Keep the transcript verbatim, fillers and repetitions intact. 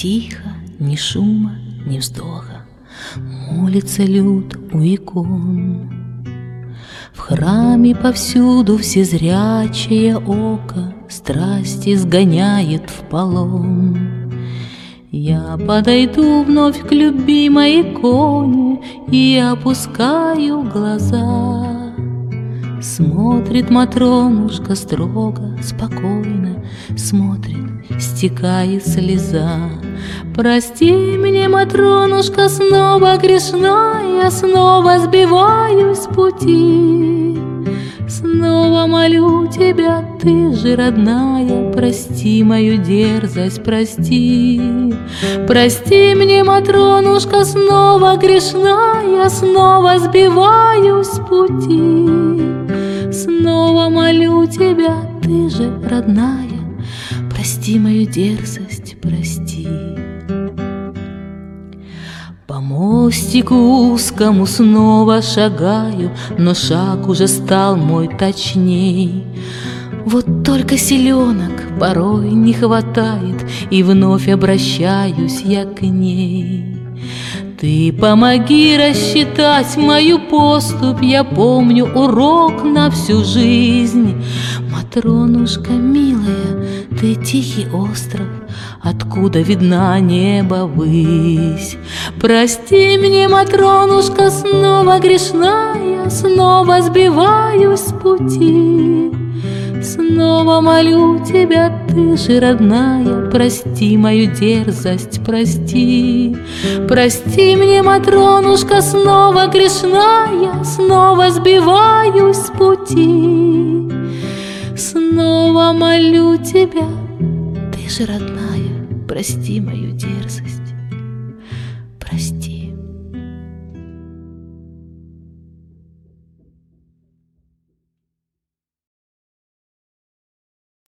Тихо, ни шума, ни вздоха, молится люд у икон. В храме повсюду всезрячее око страсти сгоняет в полон. Я подойду вновь к любимой иконе и опускаю глаза. Смотрит Матронушка строго, спокойно, смотрит, стекает слеза. Прости мне, Матронушка, снова грешна, я снова сбиваюсь с пути. Снова молю тебя, ты же родная, прости мою дерзость, прости. Прости мне, Матронушка, снова грешна, я снова сбиваюсь с пути. Снова молю тебя, ты же родная, прости мою дерзость, прости. По мостику узкому снова шагаю, но шаг уже стал мой точней. Вот только силенок порой не хватает, и вновь обращаюсь я к ней. Ты помоги рассчитать мою поступь, я помню урок на всю жизнь. Матронушка милая, ты тихий остров, откуда видна небо высь. Прости мне, Матронушка, снова грешна, я снова сбиваюсь с пути. Снова молю тебя, ты же родная, прости мою дерзость, прости. Прости мне, Матронушка, снова грешна, я снова сбиваюсь с пути. Снова молю тебя, ты же родная, прости мою дерзость.